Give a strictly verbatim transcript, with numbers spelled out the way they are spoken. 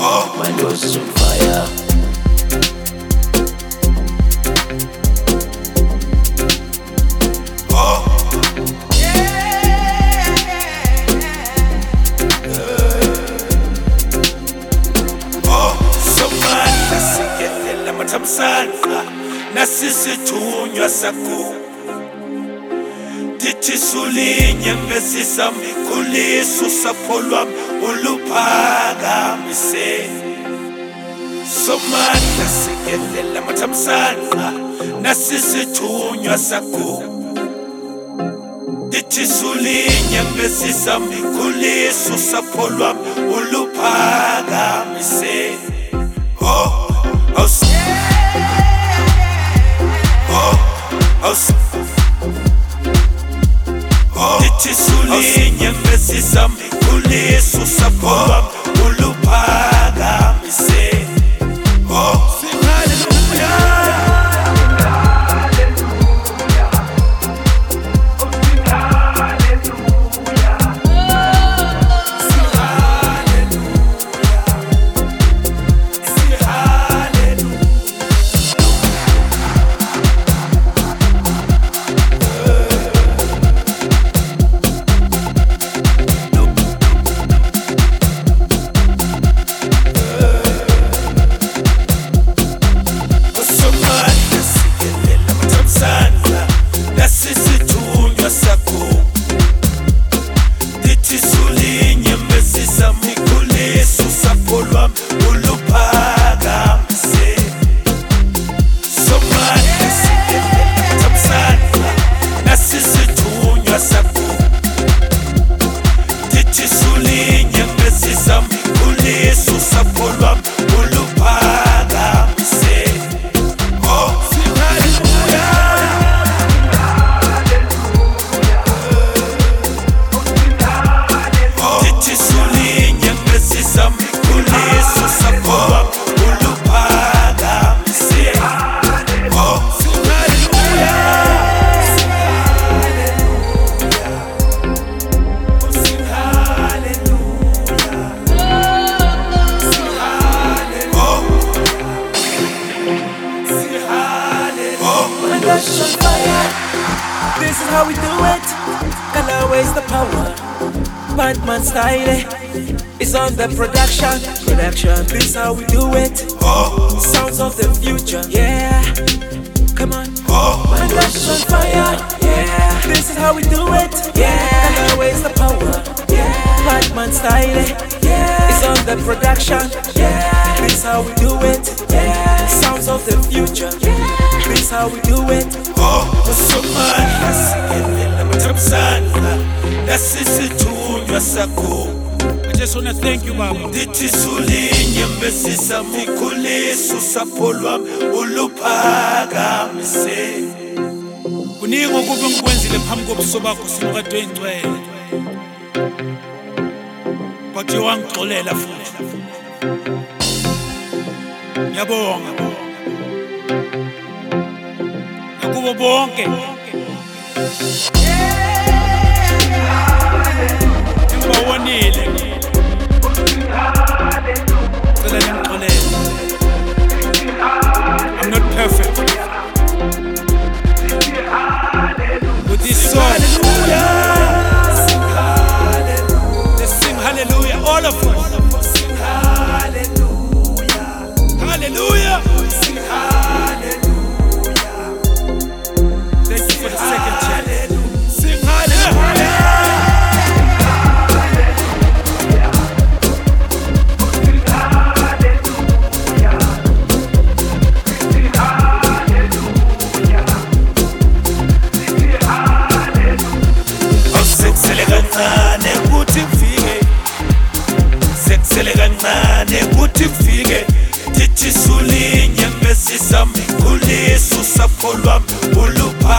My nose is on fire. Mathamsanqa nasisithunywa sakho dithi sulinye mbesisami khuliso sapho lwami uluphakamise somandla sikelela mathamsanqa nasisithunywa sakho dithi sulinye mbesisami khuliso sapho lwami uluphakamise oh oh dithi sulinye mbesisami khuliso sapho lwami uluphakamise oh This is how we do it. Gotta waste the power. Batman style. It's on the production. Production. This is how we do it. Sounds of the future. Yeah. Come on. My gosh, it's on fire. Yeah. This is how we do it. Yeah. Gotta waste the power. Yeah. Batman style. Yeah. It's on the production. Yeah. This is how we do it. Yeah. Sounds of the future. Yeah. This is how we do it. Oh, somandla sikelela mathamsanqa nasisithunywa sakho. I just wanna thank you, Baba. Dithi sulinye mbesisami khuliso sapho lwami uluphakamise. Kuningi okubi ngikwenzile phambi kobuso bakho sinokade oyingcwele. Kodwa wangixolela futhi. Ngiyabonga. Nakubo bonke. Ngibawonile. Cela ngixolele. I'm not perfect. With this song, hallelujah. Let's sing hallelujah, all of us. Sing hallelujah. Hallelujah. Sing hallelujah. Thank you for the second chance. Sing hallelujah. Ukuthi kufike dithi sulinye mbesisami khuliso sapho lwami uluphakamise.